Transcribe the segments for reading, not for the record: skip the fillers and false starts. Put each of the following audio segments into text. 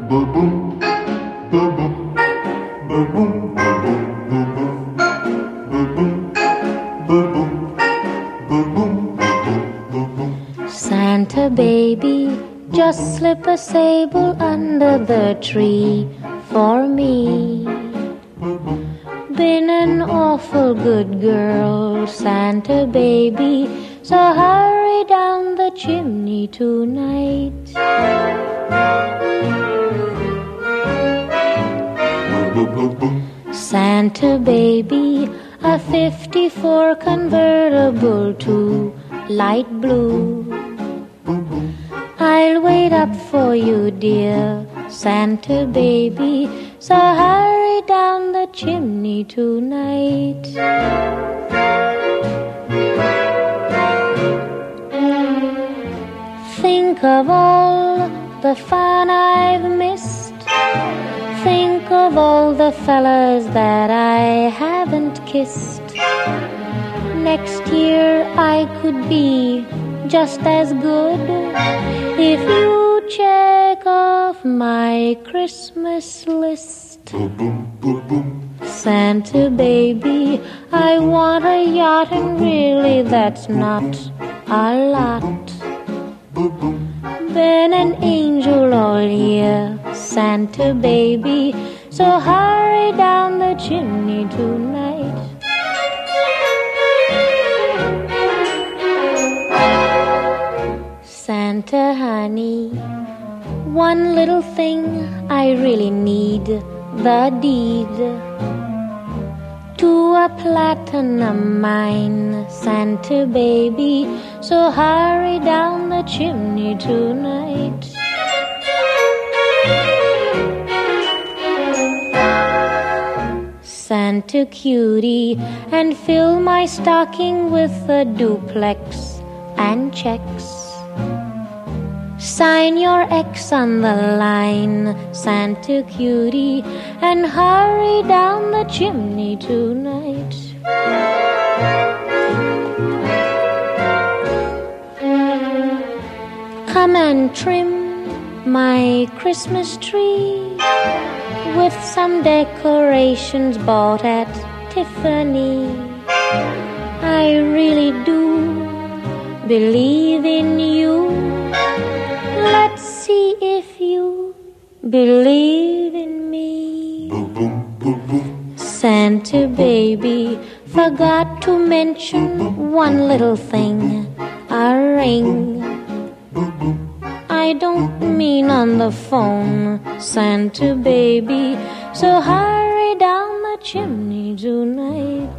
Ba-boom, ba-boom, ba-boom, ba-boom, ba-boom, ba-boom, ba-boom, ba-boom, ba-boom. Santa baby, just slip a sable under the tree for me. Been an awful good girl, Santa baby, so hurry down the chimney tonight. Santa baby, a 54 convertible to light blue. I'll wait up for you, dear Santa baby, so hurry down the chimney tonight. Think of all the fun I've missed. Think of all the fellas that I haven't kissed. Next year I could be just as good if you check off my Christmas list. Santa baby, I want a yacht, and really that's not a lot. Been an angel all year, Santa baby, so hurry down the chimney tonight. Santa honey, one little thing I really need, the deed to a platinum mine, Santa baby, so hurry down the chimney tonight. Santa cutie, and fill my stocking with a duplex and checks. Sign your X on the line, Santa cutie, and hurry down the chimney tonight. Come and trim my Christmas tree with some decorations bought at Tiffany. I really do believe in you. Let's see if you believe in me. Santa baby, forgot to mention one little thing, a ring. I don't mean on the phone, Santa baby, so hurry down the chimney tonight.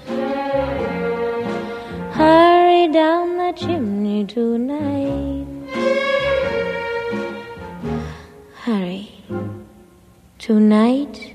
Hurry down the chimney tonight. Hurry. Tonight